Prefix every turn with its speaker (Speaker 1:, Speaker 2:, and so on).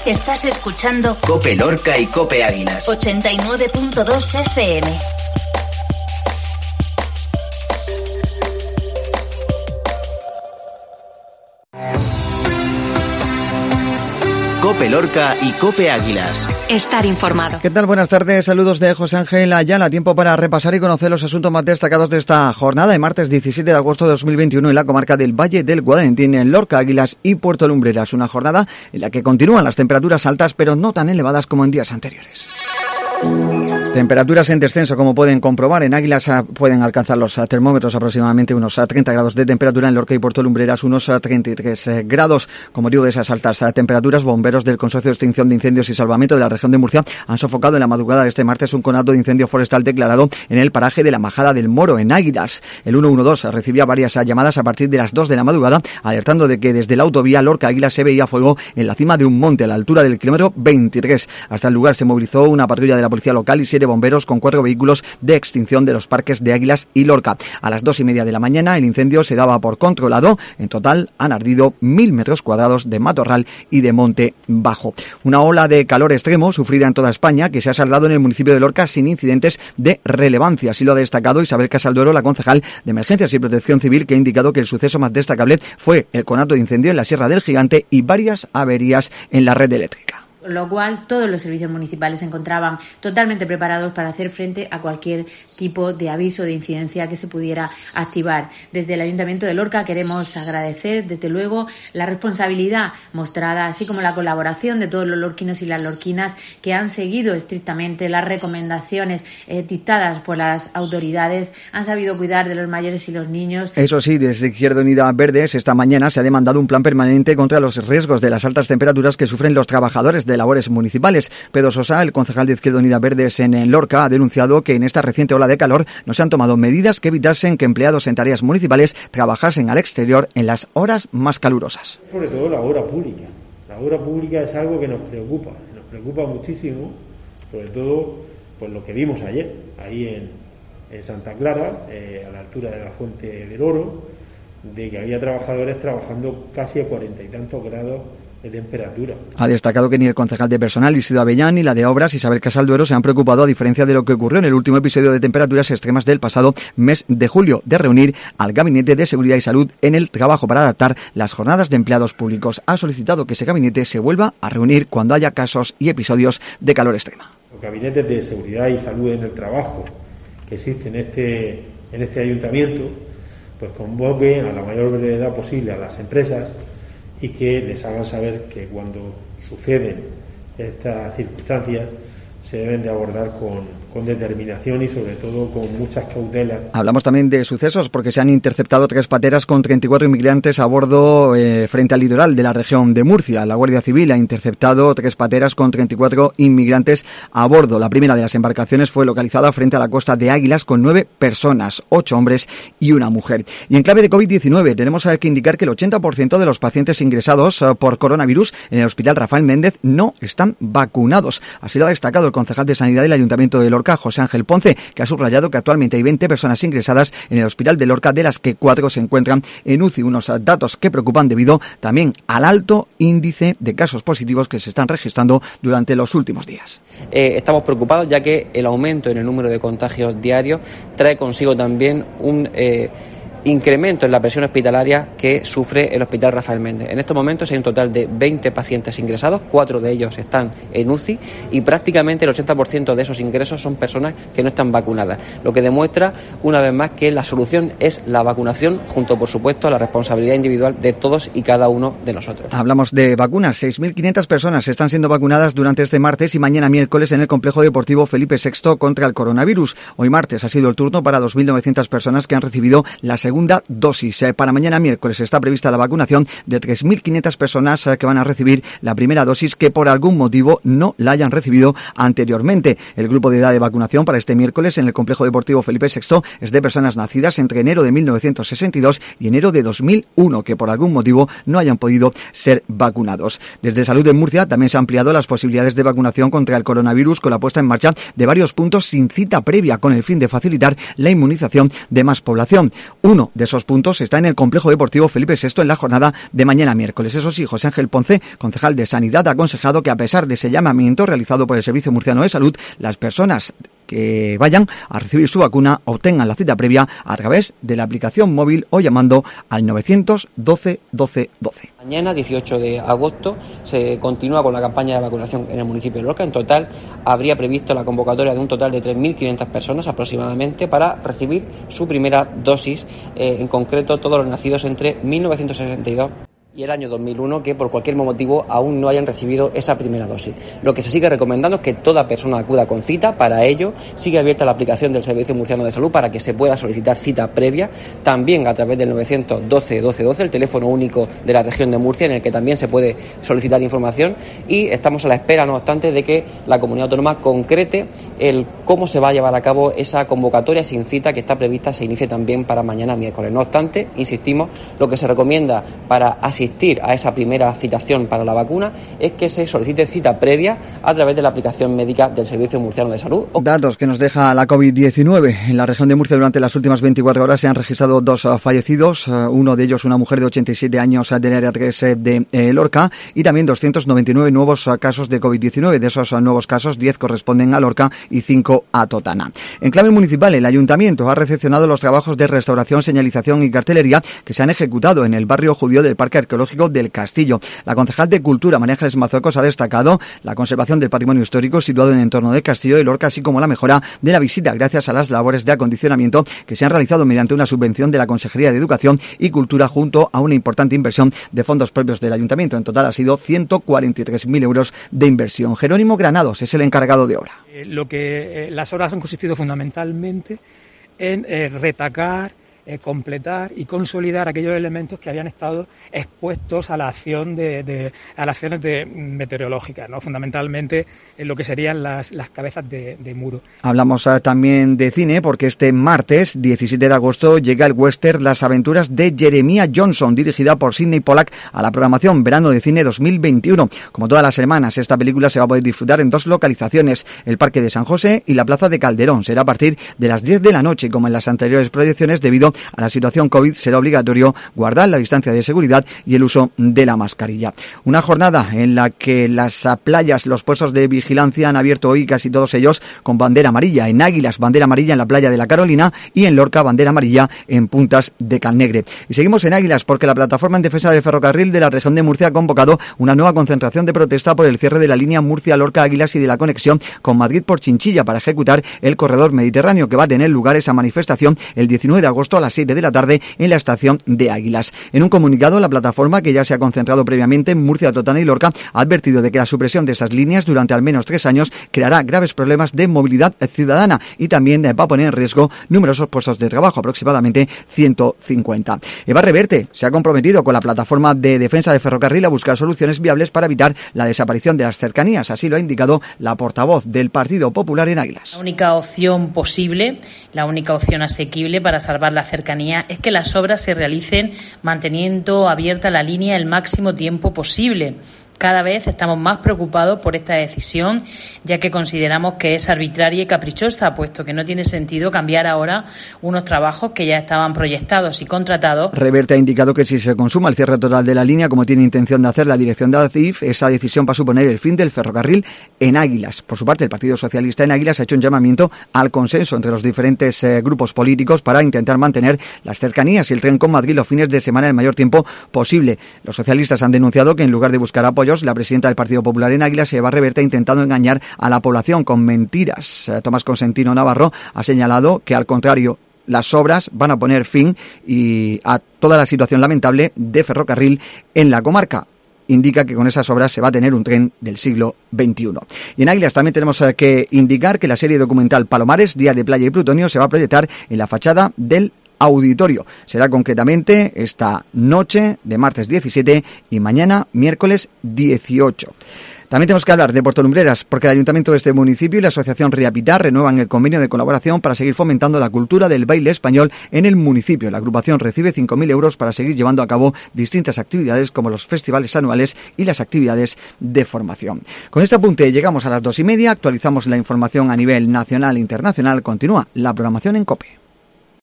Speaker 1: Estás escuchando
Speaker 2: COPE Lorca y COPE Águilas.
Speaker 1: 89.2 FM.
Speaker 2: COPE Lorca y COPE Águilas.
Speaker 1: Estar informado.
Speaker 3: ¿Qué tal? Buenas tardes. Saludos de José Ángel Ayala. Tiempo para repasar y conocer los asuntos más destacados de esta jornada de martes 17 de agosto de 2021 en la comarca del Valle del Guadalentín, en Lorca, Águilas y Puerto Lumbreras. Una jornada en la que continúan las temperaturas altas, pero no tan elevadas como en días anteriores. Temperaturas en descenso, como pueden comprobar. En Águilas pueden alcanzar los termómetros aproximadamente unos 30 grados de temperatura. En Lorca y Puerto Lumbreras unos 33 grados. Como digo, de esas altas temperaturas, bomberos del Consorcio de Extinción de Incendios y Salvamento de la región de Murcia han sofocado en la madrugada de este martes un conato de incendio forestal declarado en el paraje de la Majada del Moro, en Águilas. El 112 recibía varias llamadas a partir de las 2 de la madrugada, alertando de que desde la autovía Lorca-Águilas se veía fuego en la cima de un monte a la altura del kilómetro 23. Hasta el lugar se movilizó una patrulla de la policía local y 7 bomberos con 4 vehículos de extinción de los parques de Águilas y Lorca. A las 2:30 de la mañana el incendio se daba por controlado. En total han ardido 1.000 metros cuadrados de matorral y de monte bajo. Una ola de calor extremo sufrida en toda España que se ha saldado en el municipio de Lorca sin incidentes de relevancia. Así lo ha destacado Isabel Casalduero, la concejal de Emergencias y Protección Civil, que ha indicado que el suceso más destacable fue el conato de incendio en la Sierra del Gigante y varias averías en la red eléctrica.
Speaker 4: Lo cual todos los servicios municipales se encontraban totalmente preparados para hacer frente a cualquier tipo de aviso de incidencia que se pudiera activar. Desde el Ayuntamiento de Lorca queremos agradecer, desde luego, la responsabilidad mostrada, así como la colaboración de todos los lorquinos y las lorquinas que han seguido estrictamente las recomendaciones dictadas por las autoridades, han sabido cuidar de los mayores y los niños.
Speaker 3: Eso sí, desde Izquierda Unida Verdes esta mañana se ha demandado un plan permanente contra los riesgos de las altas temperaturas que sufren los trabajadores de labores municipales. Pedro Sosa, el concejal de Izquierda Unida Verdes en Lorca, ha denunciado que en esta reciente ola de calor no se han tomado medidas que evitasen que empleados en tareas municipales trabajasen al exterior en las horas más calurosas.
Speaker 5: Sobre todo la obra pública. La obra pública es algo que nos preocupa muchísimo, sobre todo pues lo que vimos ayer, ahí en Santa Clara, a la altura de la Fuente del Oro, de que había trabajadores trabajando casi a 40 y tantos grados de temperatura.
Speaker 3: Ha destacado que ni el concejal de personal Isidro Avellán ni la de obras Isabel Casalduero se han preocupado, a diferencia de lo que ocurrió en el último episodio de temperaturas extremas del pasado mes de julio, de reunir al Gabinete de Seguridad y Salud en el trabajo para adaptar las jornadas de empleados públicos. Ha solicitado que ese gabinete se vuelva a reunir cuando haya casos y episodios de calor extrema.
Speaker 5: Los gabinetes de seguridad y salud en el trabajo que existen en este ayuntamiento, pues convoquen a la mayor brevedad posible a las empresas y que les hagan saber que cuando suceden estas circunstancias se deben de abordar con determinación y sobre todo con muchas cautelas.
Speaker 3: Hablamos también de sucesos porque se han interceptado 3 pateras con 34 inmigrantes a bordo frente al litoral de la región de Murcia. La Guardia Civil ha interceptado 3 pateras con 34 inmigrantes a bordo. La primera de las embarcaciones fue localizada frente a la costa de Águilas con 9 personas, 8 hombres y una mujer. Y en clave de COVID-19 tenemos que indicar que el 80% de los pacientes ingresados por coronavirus en el Hospital Rafael Méndez no están vacunados. Así lo ha destacado el concejal de Sanidad del Ayuntamiento de Lorca, José Ángel Ponce, que ha subrayado que actualmente hay 20 personas ingresadas en el Hospital de Lorca, de las que 4 se encuentran en UCI. Unos datos que preocupan debido también al alto índice de casos positivos que se están registrando durante los últimos días.
Speaker 6: Estamos preocupados ya que el aumento en el número de contagios diarios trae consigo también un incremento en la presión hospitalaria que sufre el Hospital Rafael Méndez. En estos momentos hay un total de 20 pacientes ingresados, 4 de ellos están en UCI y prácticamente el 80% de esos ingresos son personas que no están vacunadas, lo que demuestra una vez más que la solución es la vacunación junto, por supuesto, a la responsabilidad individual de todos y cada uno de nosotros.
Speaker 3: Hablamos de vacunas. 6.500 personas están siendo vacunadas durante este martes y mañana miércoles en el Complejo Deportivo Felipe VI contra el coronavirus. Hoy martes ha sido el turno para 2.900 personas que han recibido la segunda dosis. Para mañana miércoles está prevista la vacunación de 3.500 personas que van a recibir la primera dosis que por algún motivo no la hayan recibido anteriormente. El grupo de edad de vacunación para este miércoles en el Complejo Deportivo Felipe VI es de personas nacidas entre enero de 1962 y enero de 2001 que por algún motivo no hayan podido ser vacunados. Desde Salud de Murcia también se han ampliado las posibilidades de vacunación contra el coronavirus con la puesta en marcha de varios puntos sin cita previa con el fin de facilitar la inmunización de más población. Uno Uno de esos puntos está en el Complejo Deportivo Felipe VI en la jornada de mañana miércoles. Eso sí, José Ángel Ponce, concejal de Sanidad, ha aconsejado que a pesar de ese llamamiento realizado por el Servicio Murciano de Salud, las personas que vayan a recibir su vacuna obtengan la cita previa a través de la aplicación móvil o llamando al 912 12 12.
Speaker 6: Mañana, 18 de agosto, se continúa con la campaña de vacunación en el municipio de Lorca. En total, habría previsto la convocatoria de un total de 3.500 personas aproximadamente para recibir su primera dosis, en concreto todos los nacidos entre 1962 y el año 2001 que por cualquier motivo aún no hayan recibido esa primera dosis. Lo que se sigue recomendando es que toda persona acuda con cita. Para ello sigue abierta la aplicación del Servicio Murciano de Salud para que se pueda solicitar cita previa, también a través del 912 12 12, el teléfono único de la región de Murcia en el que también se puede solicitar información, y estamos a la espera, no obstante, de que la comunidad autónoma concrete el cómo se va a llevar a cabo esa convocatoria sin cita que está prevista, se inicie también para mañana miércoles. No obstante, insistimos, lo que se recomienda para asistir a esa primera citación para la vacuna es que se solicite cita previa a través de la aplicación médica del Servicio Murciano de Salud.
Speaker 3: Datos que nos deja la COVID-19. En la región de Murcia durante las últimas 24 horas se han registrado 2 fallecidos, uno de ellos una mujer de 87 años del área 3 de Lorca, y también 299 nuevos casos de COVID-19. De esos nuevos casos, 10 corresponden a Lorca y 5 a Totana. En clave municipal, el Ayuntamiento ha recepcionado los trabajos de restauración, señalización y cartelería que se han ejecutado en el barrio judío del Parque Arqueológico del Castillo. La concejal de Cultura, María Ángeles Mazocos, ha destacado la conservación del patrimonio histórico situado en el entorno del Castillo de Lorca, así como la mejora de la visita gracias a las labores de acondicionamiento que se han realizado mediante una subvención de la Consejería de Educación y Cultura junto a una importante inversión de fondos propios del Ayuntamiento. En total ha sido 143.000 euros de inversión. Jerónimo Granados es el encargado de obra.
Speaker 7: Las obras han consistido fundamentalmente en retacar, completar y consolidar aquellos elementos que habían estado expuestos a la acción a las acciones meteorológicas, ¿no? Fundamentalmente en lo que serían las cabezas de muro. Hablamos
Speaker 3: también de cine porque este martes 17 de agosto llega el western Las aventuras de Jeremiah Johnson, dirigida por Sidney Pollack, a la programación Verano de Cine 2021. Como todas las semanas, esta película se va a poder disfrutar en 2 localizaciones, el Parque de San José y la Plaza de Calderón. Será a partir de las 10 de la noche, como en las anteriores proyecciones. Debido a la situación COVID será obligatorio guardar la distancia de seguridad y el uso de la mascarilla. Una jornada en la que las playas, los puestos de vigilancia han abierto hoy casi todos ellos con bandera amarilla. En Águilas, bandera amarilla en la playa de la Carolina, y en Lorca, bandera amarilla en Puntas de Calnegre. Y seguimos en Águilas porque la plataforma en defensa del ferrocarril de la región de Murcia ha convocado una nueva concentración de protesta por el cierre de la línea Murcia-Lorca-Águilas y de la conexión con Madrid por Chinchilla para ejecutar el corredor mediterráneo, que va a tener lugar esa manifestación el 19 de agosto a las 7 de la tarde en la estación de Águilas. En un comunicado, la plataforma, que ya se ha concentrado previamente en Murcia, Totana y Lorca, ha advertido de que la supresión de esas líneas durante al menos 3 años creará graves problemas de movilidad ciudadana y también va a poner en riesgo numerosos puestos de trabajo, aproximadamente 150. Eva Reverte se ha comprometido con la plataforma de defensa de ferrocarril a buscar soluciones viables para evitar la desaparición de las cercanías. Así lo ha indicado la portavoz del Partido Popular en Águilas.
Speaker 8: La única opción posible, la única opción asequible para salvar la cercanía es que las obras se realicen manteniendo abierta la línea el máximo tiempo posible. Cada vez estamos más preocupados por esta decisión, ya que consideramos que es arbitraria y caprichosa, puesto que no tiene sentido cambiar ahora unos trabajos que ya estaban proyectados y contratados.
Speaker 3: Reverte ha indicado que si se consuma el cierre total de la línea, como tiene intención de hacer la dirección de ADIF, esa decisión va a suponer el fin del ferrocarril en Águilas. Por su parte, el Partido Socialista en Águilas ha hecho un llamamiento al consenso entre los diferentes grupos políticos para intentar mantener las cercanías y el tren con Madrid los fines de semana el mayor tiempo posible. Los socialistas han denunciado que en lugar de buscar apoyo, la presidenta del Partido Popular en Águilas, Eva Reverte, ha intentado engañar a la población con mentiras. Tomás Consentino Navarro ha señalado que, al contrario, las obras van a poner fin a toda la situación lamentable de ferrocarril en la comarca. Indica que con esas obras se va a tener un tren del siglo XXI. Y en Águilas también tenemos que indicar que la serie documental Palomares, Día de Playa y Plutonio, se va a proyectar en la fachada del auditorio. Será concretamente esta noche de martes 17 y mañana miércoles 18. También tenemos que hablar de Puerto Lumbreras, porque el Ayuntamiento de este municipio y la Asociación Riapitar renuevan el convenio de colaboración para seguir fomentando la cultura del baile español en el municipio. La agrupación recibe 5.000 euros para seguir llevando a cabo distintas actividades como los festivales anuales y las actividades de formación. Con este apunte llegamos a las 2:30, actualizamos la información a nivel nacional e internacional. Continúa la programación en COPE.